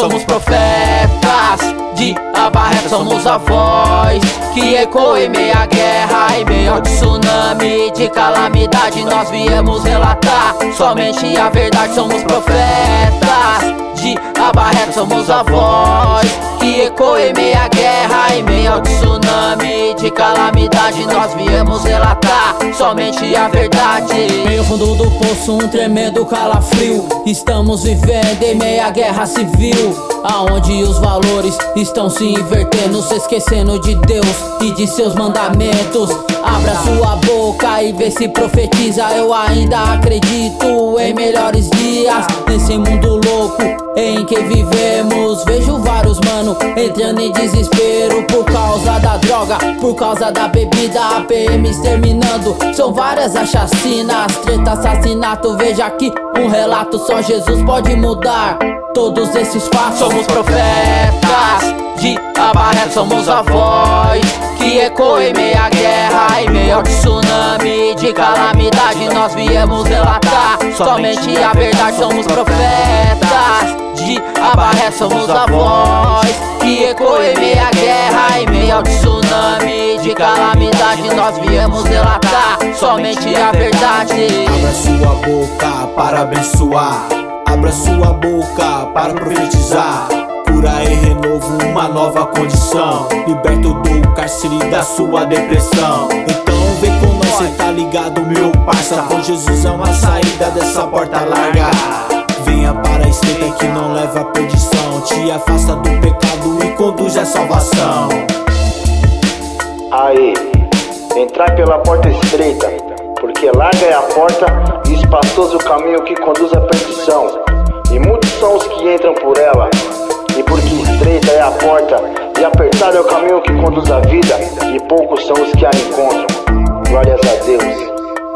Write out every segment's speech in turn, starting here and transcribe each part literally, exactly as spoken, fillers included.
Somos profetas de Abarreta, somos a voz que ecoa em meio à guerra, em meio ao tsunami de calamidade. Nós viemos relatar somente a verdade. Somos profetas de Abarreta, somos a voz que ecoa em meio à guerra, em meio ao tsunami de calamidade. Nós viemos relatar somente a verdade. Meio fundo do poço, um tremendo calafrio. Estamos vivendo em meio à guerra civil, aonde os valores estão se invertendo, se esquecendo de Deus e de seus mandamentos. Abra sua boca e vê se profetiza. Eu ainda acredito em melhores dias nesse mundo louco em que vivemos. Vejo vários mano entrando em desespero por causa da droga, por causa da bebida, A P Ms terminando. São várias as chacinas, treta, assassinato. Veja aqui um relato, só Jesus pode mudar todos esses fatos. Somos profetas de Abarreta, somos a voz que ecoa em meio à guerra, em meio ao tsunami de calamidade. Nós viemos relatar somente a verdade. Somos profetas de Abarreta, somos a voz que ecoa em meio à guerra, em meio ao tsunami de calamidade. Nós viemos relatar somente a verdade. Abra sua boca para abençoar, abra sua boca para profetizar. Cura e renovo, uma nova condição. Liberto do cárcere da sua depressão. Então vem com nós, cê tá ligado, meu parça. Com Jesus é uma saída dessa porta larga. Venha para a estreita que não leva à perdição. Te afasta do pecado e conduz à salvação. Aí, entrai pela porta estreita, porque larga é a porta e espaçoso o caminho que conduz à perdição, e muitos são os que entram por ela. E porque estreita é a porta e apertado é o caminho que conduz à vida, e poucos são os que a encontram. Glórias a Deus.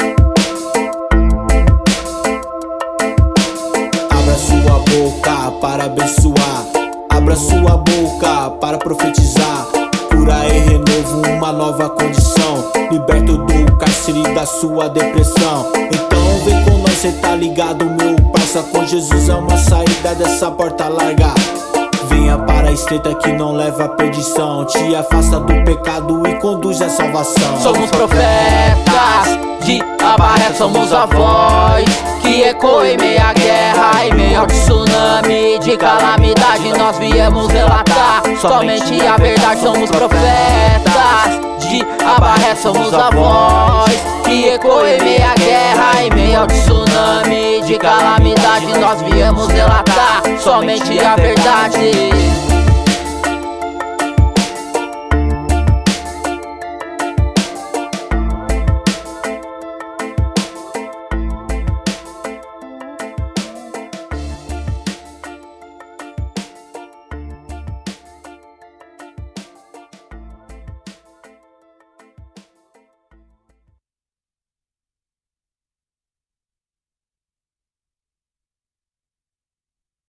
Abra sua boca para abençoar, abra sua boca para profetizar. Cura e renovo, uma nova condição. Liberto do cárcere da sua depressão. Então vem com nós, cê tá ligado, meu parça. Com Jesus é uma saída dessa porta larga. Venha para a estreita que não leva à perdição. Te afasta do pecado e conduz à salvação. Somos profetas de Abarreta, somos a voz que ecoa em meio à guerra, em meio ao tsunami de calamidade. Nós viemos relatar somente a verdade. Somos profetas de Abarreta, somos a voz que ecoa em meio à guerra, em meio ao tsunami de calamidade. Nós viemos relatar somente a verdade.